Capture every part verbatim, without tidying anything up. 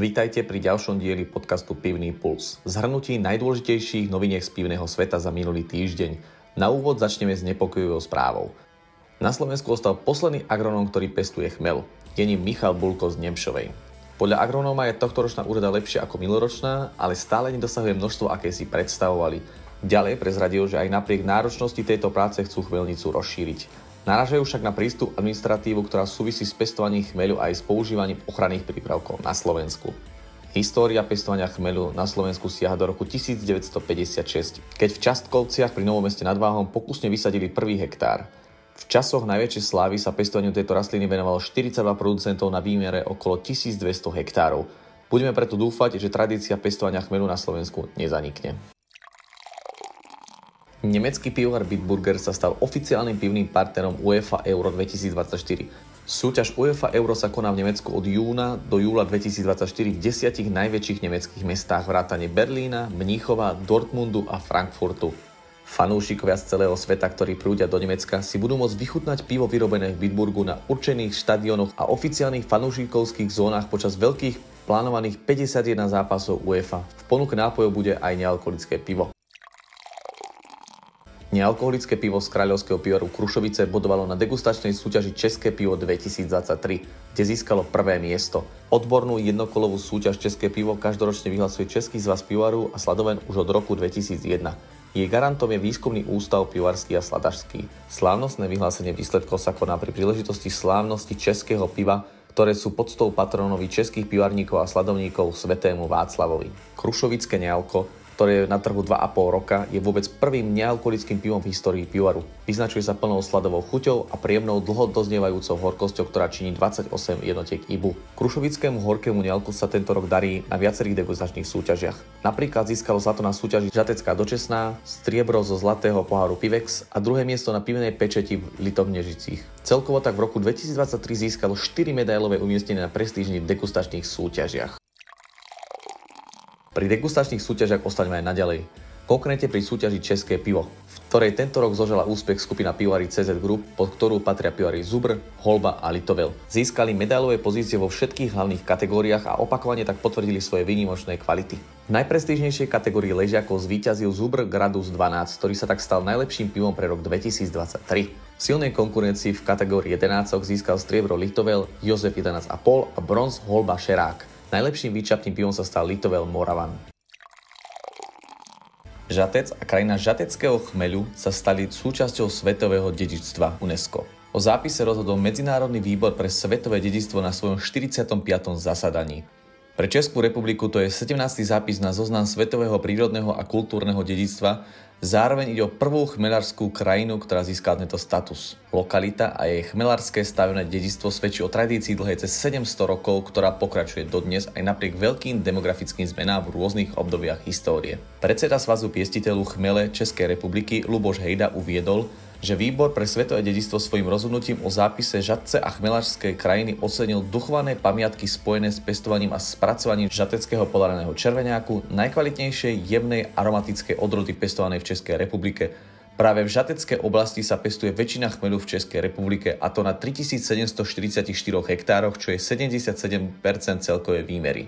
Vítajte pri ďalšom dieli podcastu Pivný puls. Zhrnutí najdôležitejších noviniek z pivného sveta za minulý týždeň. Na úvod začneme s nepokojivou správou. Na Slovensku ostal posledný agronóm, ktorý pestuje chmel. Je ním Michal Bulko z Nemšovej. Podľa agronóma je tohtoročná úroda lepšia ako minuloročná, ale stále nedosahuje množstvo, aké si predstavovali. Ďalej prezradil, že aj napriek náročnosti tejto práce chcú chmelnicu rozšíriť. Narážajú však na prístup administratívu, ktorá súvisí s pestovaním chmeľu aj s používaním ochranných prípravkov na Slovensku. História pestovania chmeľu na Slovensku siaha do roku devätnásťstopäťdesiatšesť, keď v Častkovciach pri Novom Meste nad Váhom pokusne vysadili prvý hektár. V časoch najväčšej slávy sa pestovaniu tejto rastliny venovalo štyridsaťdva producentov na výmere okolo tisícdvesto hektárov. Budeme preto dúfať, že tradícia pestovania chmeľu na Slovensku nezanikne. Nemecký pivovar Bitburger sa stal oficiálnym pivným partnerom UEFA Euro dvetisícdvadsaťštyri. Súťaž UEFA Euro sa koná v Nemecku od júna do júla dvetisícdvadsaťštyri v desiatich najväčších nemeckých mestách vrátane Berlína, Mníchova, Dortmundu a Frankfurtu. Fanúšikovia z celého sveta, ktorí prúdia do Nemecka, si budú môcť vychutnať pivo vyrobené v Bitburgu na určených štadiónoch a oficiálnych fanúšikovských zónach počas veľkých plánovaných päťdesiatjeden zápasov UEFA. V ponuke nápojov bude aj nealkoholické pivo. Nealkoholické pivo z kráľovského pivovaru Krušovice bodovalo na degustačnej súťaži České pivo dvetisícdvadsaťtri, kde získalo prvé miesto. Odbornú jednokolovú súťaž České pivo každoročne vyhlasuje Český zväz pivovarov a sladoven už od roku dvetisícjeden. Jej garantom je Výskumný ústav pivovarský a sladačský. Slávnostné vyhlásenie výsledkov sa koná pri príležitosti slávnosti českého piva, ktoré sú podstou patrónovi českých pivarníkov a sladovníkov svätému Václavovi. Krušovické nealko, ktoré je na trhu dva a pol roka, je vôbec prvým nealkoholickým pivom v histórii pivovaru. Vyznačuje sa plnou sladovou chuťou a príjemnou dlho doznievajúcou horkosťou, ktorá činí dvadsaťosem jednotiek í bú. Krušovickému horkému nealku sa tento rok darí na viacerých degustačných súťažiach. Napríklad získalo zlato na súťaži Žatecká dočesná, striebro zo zlatého poháru Pivex a druhé miesto na pivnej pečeti v Litovnežicích. Celkovo tak v roku dvetisícdvadsaťtri získalo štyri medailové umiestnenia na prestížnych degustačných súťažiach. Pri degustačných súťažiach ostaňme aj naďalej. Konkrétne pri súťaži České pivo, v ktorej tento rok zožala úspech skupina pivovarí cé zet Group, pod ktorú patria pivovarí Zubr, Holba a Litovel. Získali medailové pozície vo všetkých hlavných kategóriách a opakovane tak potvrdili svoje výnimočné kvality. V najprestížnejšej kategórii ležiakov zvíťazil Zubr Gradus dvanásť, ktorý sa tak stal najlepším pivom pre rok dvetisícdvadsaťtri. V silnej konkurencii v kategórii jedenásť získal striebro Litovel, Jozef jedenásť a pol a bronz Holba Šerák. Najlepším výčapným pivom sa stal Litovel Moravan. Žatec a krajina žateckého chmeľu sa stali súčasťou svetového dedičstva UNESCO. O zápise rozhodol Medzinárodný výbor pre svetové dedičstvo na svojom štyridsiatom piatom zasadaní. Pre Českú republiku to je sedemnásty zápis na zoznam svetového prírodného a kultúrneho dedičstva. Zároveň ide o prvú chmeľarskú krajinu, ktorá získala tento status. Lokalita a jej chmeľarské stavebné dedičstvo svedčí o tradícii dlhej cez sedemsto rokov, ktorá pokračuje dodnes aj napriek veľkým demografickým zmenám v rôznych obdobiach histórie. Predseda Svazu piestiteľov chmele Českej republiky Luboš Hejda uviedol, že Výbor pre svetové dedičstvo svojím rozhodnutím o zápise žatce a chmeľarskej krajiny ocenil duchované pamiatky spojené s pestovaním a spracovaním žateckého poláreného červeňáku, najkvalitnejšej jemnej aromatickej odrody pestovanej v Českej republike. Práve v žateckej oblasti sa pestuje väčšina chmeľu v Českej republike, a to na tritisícsedemstoštyridsaťštyri hektároch, čo je sedemdesiatsedem percent celkovej výmery.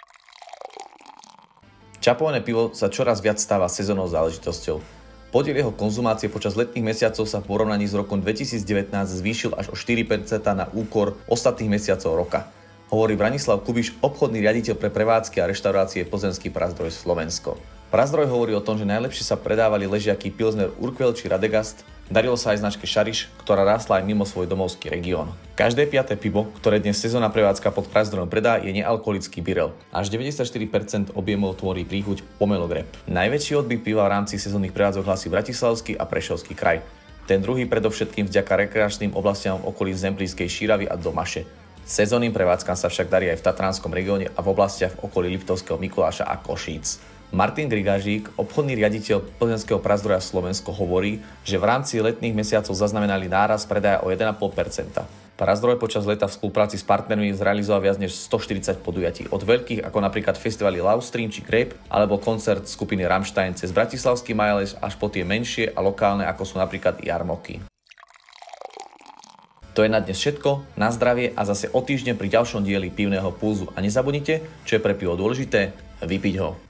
Čapované pivo sa čoraz viac stáva sezónnou záležitosťou. Podiel jeho konzumácie počas letných mesiacov sa v porovnaní s rokom dvetisícdevätnásť zvýšil až o štyri percentá na úkor ostatných mesiacov roka, hovorí Branislav Kubiš, obchodný riaditeľ pre prevádzky a reštaurácie Plzeňský Prazdroj Slovensko. Prazdroj hovorí o tom, že najlepšie sa predávali ležiaky Pilsner Urquell či Radegast. Darilo sa aj značke Šariš, ktorá rástla aj mimo svoj domovský región. Každé piaté pivo, ktoré dnes sezónna prevádzka pod Prazdrojom predá, je nealkoholický birel. Až deväťdesiatštyri percent objemov tvorí príchuť Pomelo Grap. Najväčší odbyt piva v rámci sezónnych prevádzok hlasí Bratislavský a Prešovský kraj. Ten druhý predovšetkým vďaka rekreačným oblastiam v okolí Zemplínskej Šíravy a Domaše. Sezónnym prevádzkam sa však darí aj v Tatranskom regióne a v oblastiach v okolí Liptovského Mikuláša a Košíc. Martin Grigažík, obchodný riaditeľ Plzeňského Prazdroja Slovensko, hovorí, že v rámci letných mesiacov zaznamenali nárast predaja o jeden a pol percenta. Prazdroj počas leta v spolupráci s partnermi zrealizoval viac než stoštyridsať podujatí, od veľkých ako napríklad festivaly Love Stream či Grape, alebo koncert skupiny Rammstein cez bratislavský Majles až po tie menšie a lokálne, ako sú napríklad Jarmoky. To je na dnes všetko, na zdravie a zase o týždeň pri ďalšom dieli Pivného pulzu. A nezabudnite, čo je pre pivo dôležité, vypiť ho.